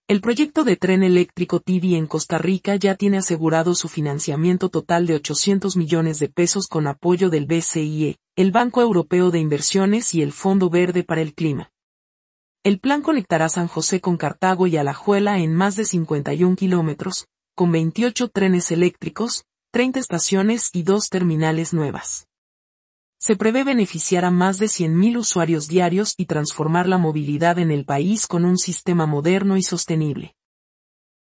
El proyecto de tren eléctrico TIVI en Costa Rica ya tiene asegurado su financiamiento total de 800 millones de pesos con apoyo del BCIE, el Banco Europeo de Inversiones y el Fondo Verde para el Clima. El plan conectará San José con Cartago y Alajuela en más de 51 kilómetros, con 28 trenes eléctricos, 30 estaciones y 2 terminales nuevas. Se prevé beneficiar a más de 100.000 usuarios diarios y transformar la movilidad en el país con un sistema moderno y sostenible.